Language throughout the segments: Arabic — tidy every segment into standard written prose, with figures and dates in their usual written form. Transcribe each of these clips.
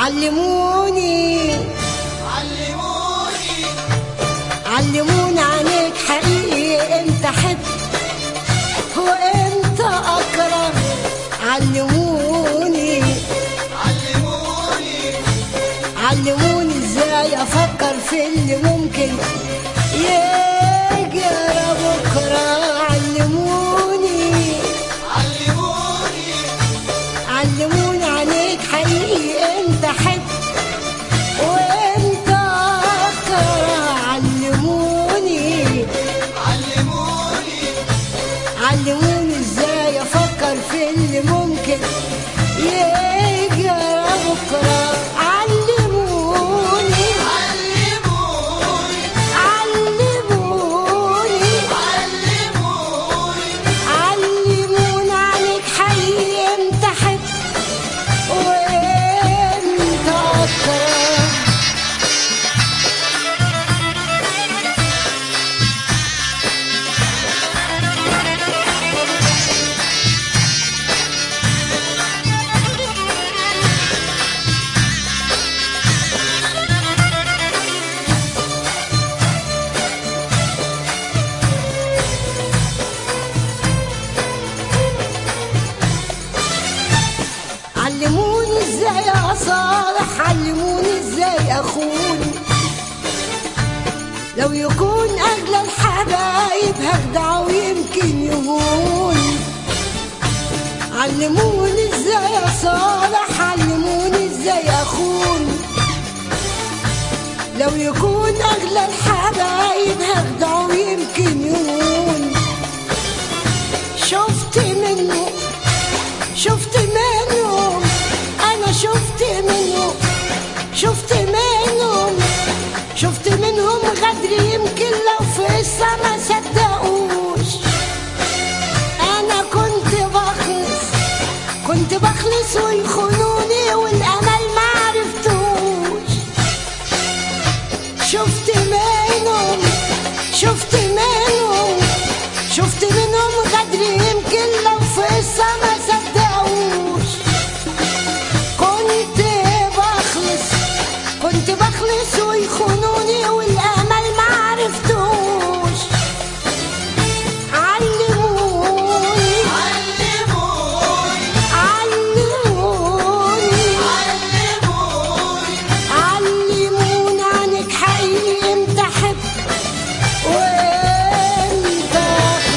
علموني علموني عنك حقيقي امتى احب وامتى اكره. علموني علموني ازاي افكر في اللي ممكن يجرى بكره. علموني علموني عنك حقيقي امتى احب وامتى اكره. علموني علموني ازاي افكر في اللي ممكن يجرى بكره. علموني علموني عنك حقيقي امتى احب وامتى اكره. علموني ازاي اصالح، علموني ازاي اخون، لو يكون اغلى الحبايب هخدع ويمكن يهون. علموني ازاي اصالح، علموني ازاي اخون، لو يكون اغلى الحبايب هخدع ويمكن يهون. شفت منه شفت منهم، أنا شفت منهم شفت منهم شفت منهم غدر يمكن لو في السما صدقوش. أنا كنت بخلص ويخونوني والأمل معرفتوش. شفت منهم شفت منهم شفت منهم غدر يمكن لو في السما صدقوش. كنت بخلص ويخونوني والامل معرفتوش. علموني علموني عنك حقيقي امتى احب وامتى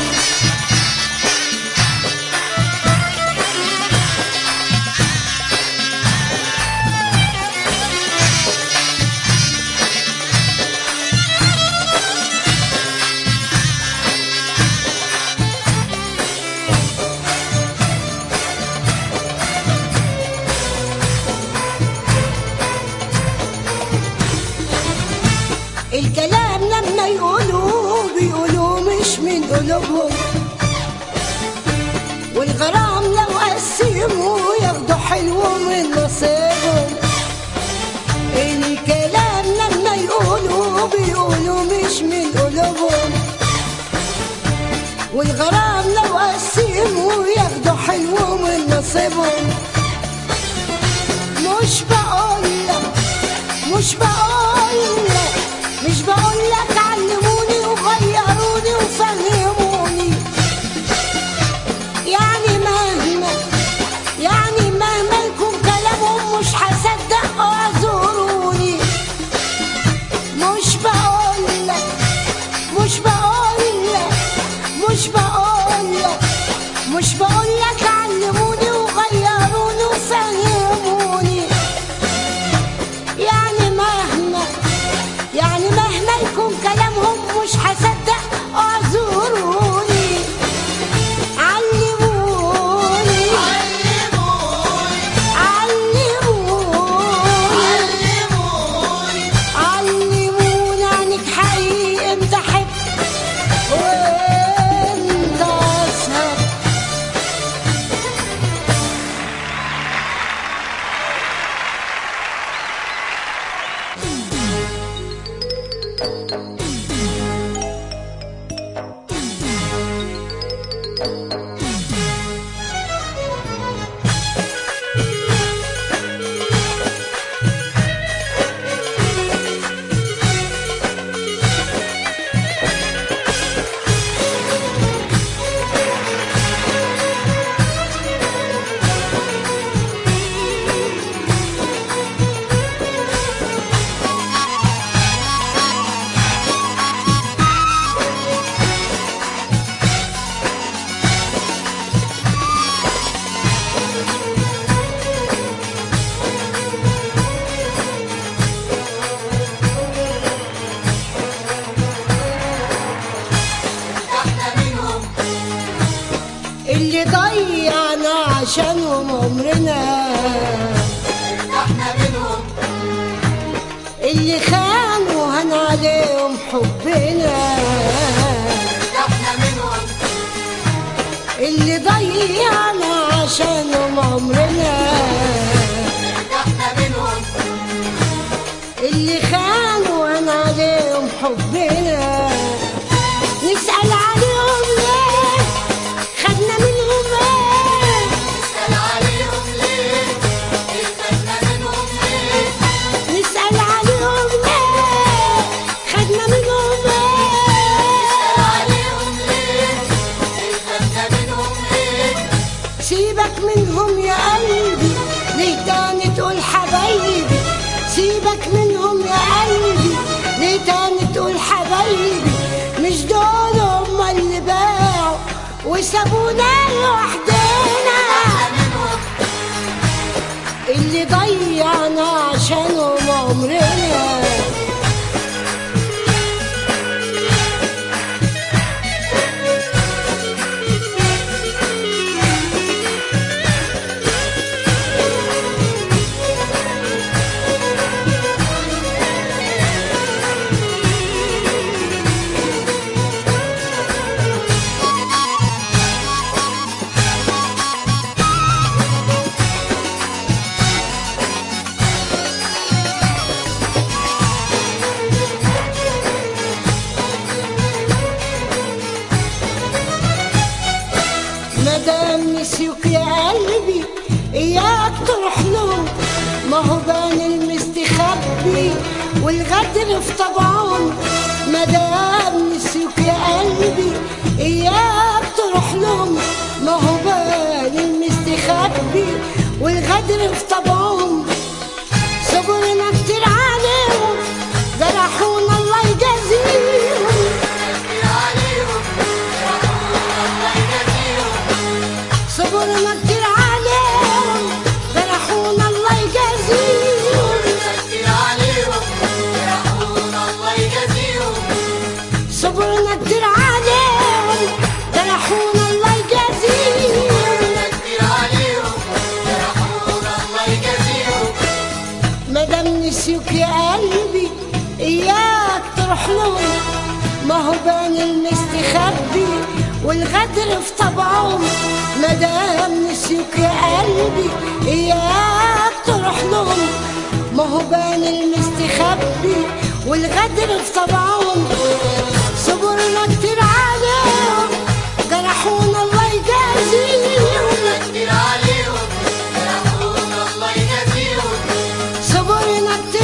الكلام لما بيقولوا مش من قلوبهم، والغرام لو قسموا ياخدوا حلو من نصيبهم. الكلام لما بيقولوا مش من قلوبهم، والغرام لو قسموا ياخدوا حلو من نصيبهم. مش بقولك علموني وغيروني وفهموني، يعني مهما يكون كلامهم مش هصدق اعذروني. مش بقولك علموني وغيروني وفهموني، يعني مهما يكون كلامهم مش هصدق اعذروني. علموني علموني عنك حقيقي امتى احب وامتى اسهر. ضيعنا عشانهم عمرنا، ارتحنا منهم. اللي خانوا هان عليهم حبنا، ارتحنا منهم. اللي ضيعنا عشانهم عمرنا، ارتحنا منهم. اللي خانوا هان عليهم حبنا. نسأل عليهم ليه خدنا منهم ايه؟ نسأل عليهم ليه؟ إيه خدنا منهم ليه؟ نسأل عليهم ليه خدنا منهم نسأل ايه؟ عليهم ليه؟ إيه خدنا منهم ليه؟ سيبك منهم يا قلبي، ليه تاني تقول حبايبي؟ سيبك منهم يا قلبي، ليه تاني تقول حبايبي؟ مش دول هما اللي باعوا وسابونا لوحدنا، اللي ضيعنا عشانهم عمرنا. مدام نسيوك يا قلبي اياك تروح لهم، ما هو بان المستخبي والغدر في طبعهم. مدام نسيوك يا قلبي اياك تروح لهم، ما هو بان المستخبي والغدر في طبعهم. صبرنا كتير عليهم جرحونا الله يجازيهم، كتير عليهم جرحونا الله يجازيهم. صبرنا كتير عليهم جرحونا الله يجازيهم. كتير عليهم جرحونا الله يجازيهم. صبرنا كتير عليهم جرحونا الله يجازيهم. كتير عليهم جرحونا الله يجازيهم. مادام نسيوك يا قلبي اياك تروح لهم، ما هو بان المستخبي والغدر في طبعهم. مادام نسيوك يا قلبي اياك تروح لهم، ما هو بان المستخبي والغدر في طبعهم. صبرنا كتير عليهم جرحونا الله يجازيهم. كتير عليهم جرحونا الله يجازيهم. صبرنا كتير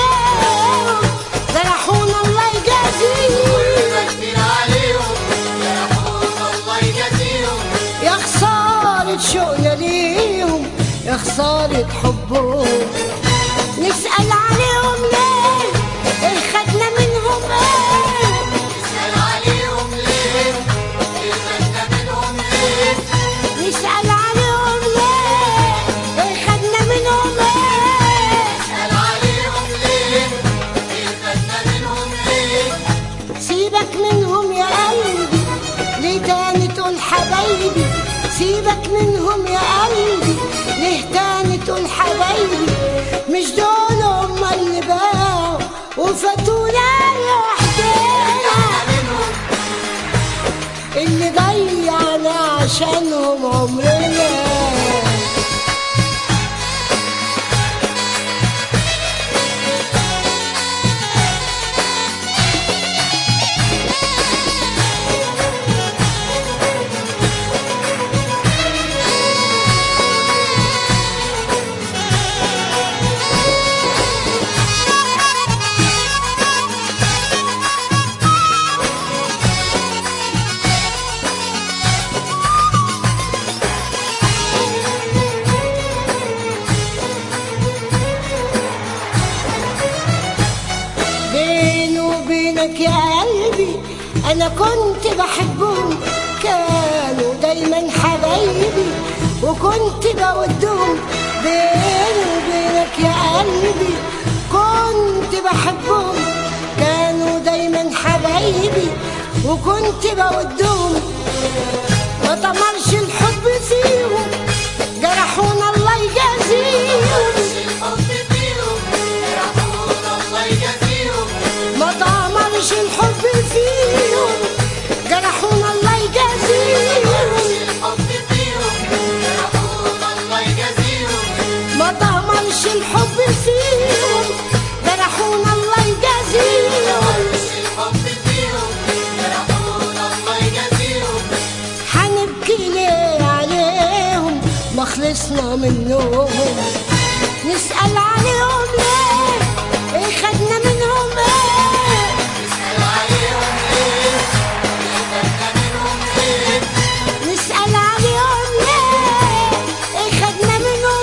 عليهم جرحونا الله يجازيهم. كتير عليهم جرحونا الله يجازيهم. يا خسارة شوقنا ليهم، يا خسارة حبهم. نسأل عليهم ليه ايه خدنا منهم ايه؟ نسأل عليهم ليه؟ إيه خدنا منهم ليه؟ نسأل عليهم ليه ايه خدنا منهم ايه؟ نسأل عليهم ليه؟ إيه خدنا منهم ليه؟ سيبك منهم يا قلبي، ليه تاني تقول حبايبي؟ سيبك منهم يا قلبي، ليه تاني تقول حبايبي؟ مش دول هما اللي باعوا وفاتونا لوحدنا، اللي ضيعنا عشانهم عمرنا. لك يا قلبي أنا كنت بحبهم، كانوا دايما حبايبي وكنت بودهم. بيني وبينك يا قلبي كنت بحبهم، كانوا دايما حبايبي وكنت بودهم. ما طمرش الحب فيهم جرحونا الله يجازيهم ما طمرش الحب فيهم جرحونا الله يجازيهم ما طمرش الحب فيهم جرحونا الله يجازيهم حنبكي ليه عليهم ما خلصنا منهم نسأل عليهم ليه ايه خدنا منهم ايه نسأل عليهم ليه ايه خدنا منهم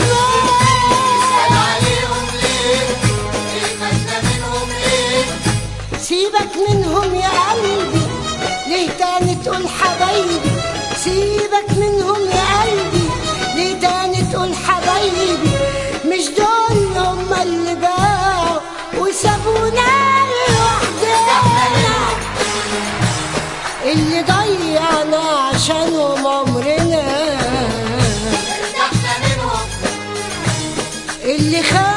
ايه سيبك منهم يا قلبي ليه تاني تقول حبايبي سيبك منهم يا قلبي ليه تاني تقول حبايبي مش دول هم اللي باعوا وسابونا لوحدنا اللي ضيعنا عشانهم عمرنا اللي